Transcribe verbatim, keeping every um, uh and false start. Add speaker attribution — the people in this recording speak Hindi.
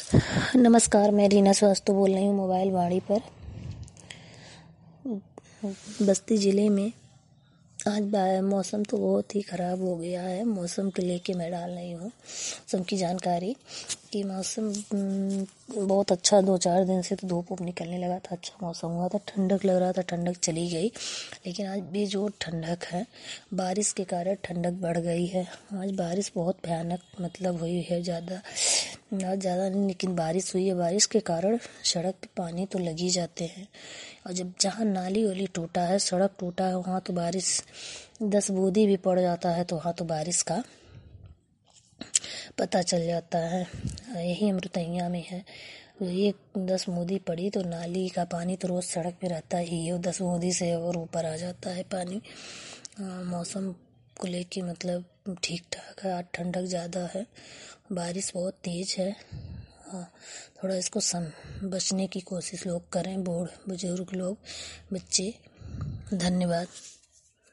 Speaker 1: नमस्कार, मैं रीना श्रीवास्तव बोल रही हूँ मोबाइल वाणी पर। बस्ती ज़िले में आज मौसम तो बहुत ही ख़राब हो गया है। मौसम को लेके मैं डाल रही हूँ मौसम की जानकारी कि मौसम बहुत अच्छा, दो चार दिन से तो धूप वूप निकलने लगा था, अच्छा मौसम हुआ था, ठंडक लग रहा था, ठंडक चली गई। लेकिन आज भी जो ठंडक है, बारिश के कारण ठंडक बढ़ गई है। आज बारिश बहुत भयानक मतलब हुई है, ज़्यादा आज ज़्यादा नहीं लेकिन बारिश हुई है। बारिश के कारण सड़क पे पानी तो लग ही जाते हैं, और जब जहाँ नाली वाली टूटा है, सड़क टूटा है, वहाँ तो बारिश दस बूंदी भी पड़ जाता है तो वहाँ तो बारिश का पता चल जाता है। यही अमृतैया में है, एक दस बूंदी पड़ी तो नाली का पानी तो रोज़ सड़क पे रहता ही है, दस बूंदी से और ऊपर आ जाता है पानी। मौसम को लेके मतलब ठीक ठाक है। आज ठंडक ज़्यादा है, बारिश बहुत तेज़ है। हाँ, थोड़ा इसको सम बचने की कोशिश लोग करें, बूढ़ बुजुर्ग लोग, बच्चे। धन्यवाद।